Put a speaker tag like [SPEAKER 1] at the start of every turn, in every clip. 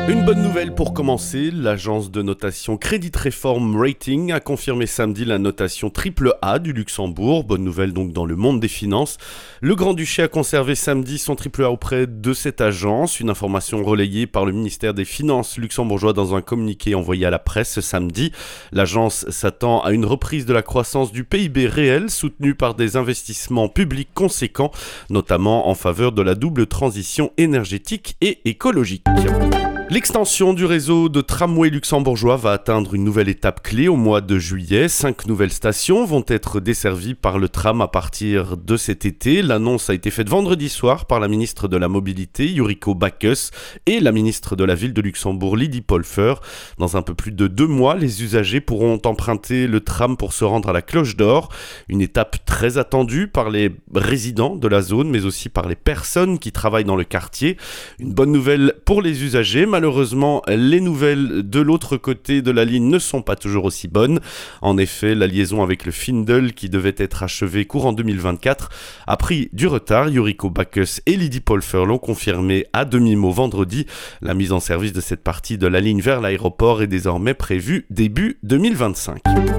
[SPEAKER 1] Une bonne nouvelle pour commencer, l'agence de notation Credit Reform Rating a confirmé samedi la notation AAA du Luxembourg. Bonne nouvelle donc dans le monde des finances. Le Grand-Duché a conservé samedi son AAA auprès de cette agence, une information relayée par le ministère des Finances luxembourgeois dans un communiqué envoyé à la presse ce samedi. L'agence s'attend à une reprise de la croissance du PIB réel soutenue par des investissements publics conséquents, notamment en faveur de la double transition énergétique et écologique. L'extension du réseau de tramway luxembourgeois va atteindre une nouvelle étape clé au mois de juillet. 5 nouvelles stations vont être desservies par le tram à partir de cet été. L'annonce a été faite vendredi soir par la ministre de la Mobilité, Yuriko Bacchus, et la ministre de la Ville de Luxembourg, Lydie Polfer. Dans un peu plus de 2 mois, les usagers pourront emprunter le tram pour se rendre à la Cloche d'Or. Une étape très attendue par les résidents de la zone, mais aussi par les personnes qui travaillent dans le quartier. Une bonne nouvelle pour les usagers. Malheureusement, les nouvelles de l'autre côté de la ligne ne sont pas toujours aussi bonnes. En effet, la liaison avec le Findel, qui devait être achevée courant 2024, a pris du retard. Yuriko Bacchus et Lydie Polfer l'ont confirmé à demi-mot vendredi. La mise en service de cette partie de la ligne vers l'aéroport est désormais prévue début 2025.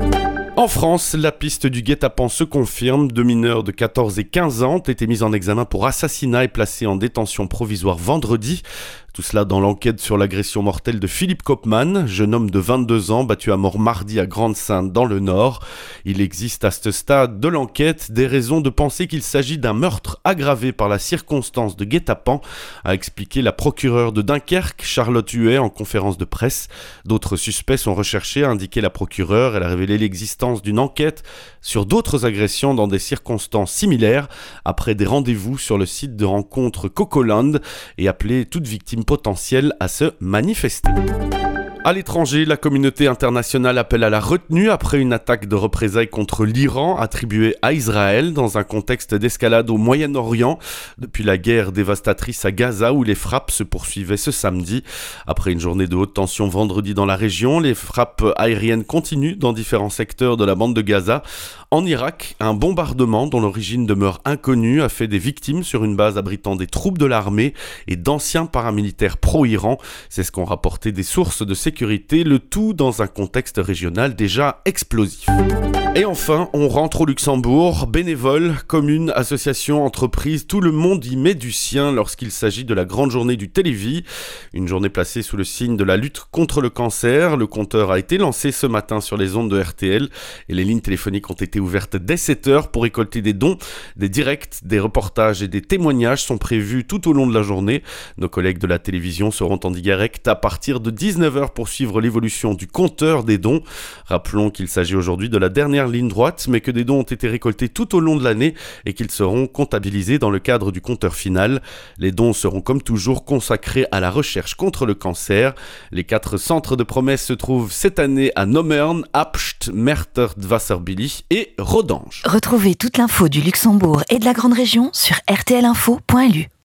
[SPEAKER 1] En France, la piste du guet-apens se confirme. 2 mineurs de 14 et 15 ans ont été mis en examen pour assassinat et placés en détention provisoire vendredi. Tout cela dans l'enquête sur l'agression mortelle de Philippe Kopman, jeune homme de 22 ans battu à mort mardi à Grande-Synthe dans le Nord. Il existe à ce stade de l'enquête des raisons de penser qu'il s'agit d'un meurtre aggravé par la circonstance de guet-apens, a expliqué la procureure de Dunkerque, Charlotte Huet, en conférence de presse. D'autres suspects sont recherchés, a indiqué la procureure. Elle a révélé l'existence d'une enquête sur d'autres agressions dans des circonstances similaires après des rendez-vous sur le site de rencontre Cocoland et appelé toute victime potentielle à se manifester. À l'étranger, la communauté internationale appelle à la retenue après une attaque de représailles contre l'Iran attribuée à Israël dans un contexte d'escalade au Moyen-Orient depuis la guerre dévastatrice à Gaza où les frappes se poursuivaient ce samedi. Après une journée de haute tension vendredi dans la région, les frappes aériennes continuent dans différents secteurs de la bande de Gaza. En Irak, un bombardement dont l'origine demeure inconnue a fait des victimes sur une base abritant des troupes de l'armée et d'anciens paramilitaires pro-Iran. C'est ce qu'ont rapporté des sources de sécurité, le tout dans un contexte régional déjà explosif. Et enfin, on rentre au Luxembourg. Bénévoles, communes, associations, entreprises, tout le monde y met du sien lorsqu'il s'agit de la grande journée du Télévis. Une journée placée sous le signe de la lutte contre le cancer. Le compteur a été lancé ce matin sur les ondes de RTL et les lignes téléphoniques ont été ouvertes dès 7h pour récolter des dons. Des directs, des reportages et des témoignages sont prévus tout au long de la journée. Nos collègues de la télévision seront en direct à partir de 19h pour suivre l'évolution du compteur des dons. Rappelons qu'il s'agit aujourd'hui de la dernière ligne droite, mais que des dons ont été récoltés tout au long de l'année et qu'ils seront comptabilisés dans le cadre du compteur final. Les dons seront comme toujours consacrés à la recherche contre le cancer. Les 4 centres de promesse se trouvent cette année à Nommern, Apst, Mertert, Wasserbillig et Rodange.
[SPEAKER 2] Retrouvez toute l'info du Luxembourg et de la Grande Région sur rtlinfo.lu.